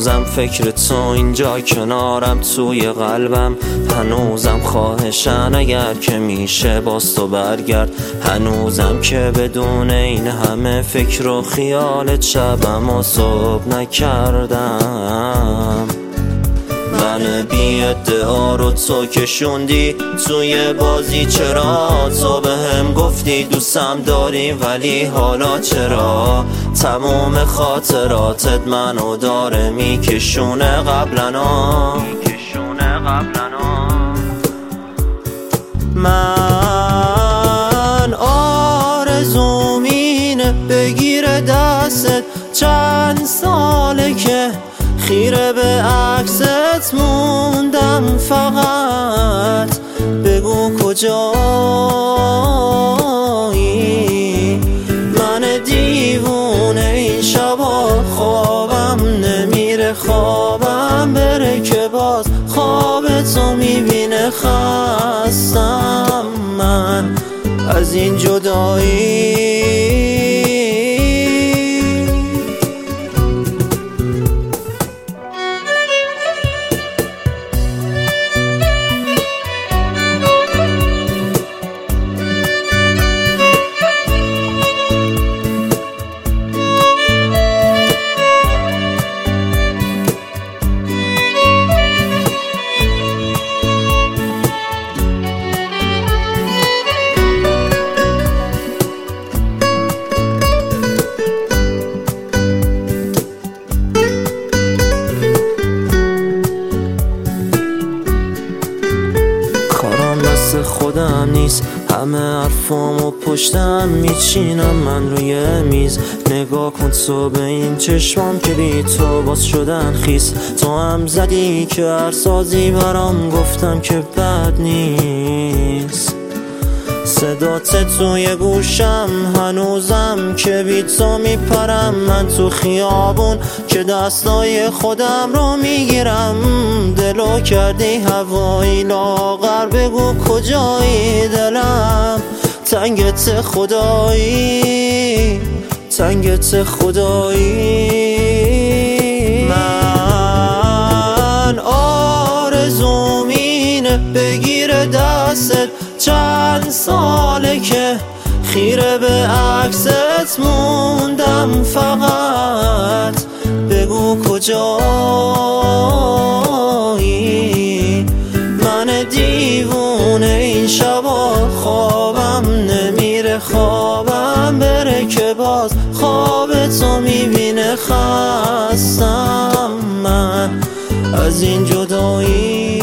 هنوزم فکر تو اینجا کنارم توی قلبم، هنوزم خواهشن اگر که میشه باز تو برگرد، هنوزم که بدون این همه فکر و خیالت شبم و صبح نکردم. من بی ادعا رو تو کشوندی توی بازی، چرا تو به هم گفتی دوستم داری ولی حالا چرا تمام خاطراتت منو داره میکشونه قبلنا. من آرزوم اینه بگیره دستت، چند ساله که خیره به عکست موندم، فقط بگو کجایی. من دیوونه این شبا خوابم نمیره، خوابم بره که باز خواب تو میبینه. خستم من از این جدایی. خودم نیست، همه حرفامو پشتم میچینم من روی میز. نگاه کن تو به این چشمام که بی تو باز شدن خیس. تو هم زدی که هر سازی برام گفتم که بد نیست. صدات توی گوشم هنوزم که بی تو میپرم من تو خیابون، که دستای خودم رو میگیرم. دلو کردی هوایی لاغر، بگو کجایی دلم تنگت خدایی، تنگت خدایی. من آرزوم اینه بگیره دستت، چند ساله که خیره به عکست موندم، فقط بگو کجایی. من دیوونه این شبا خوابم نمیره، خوابم بره که باز خواب تو میبینه. خستم من از این جدایی.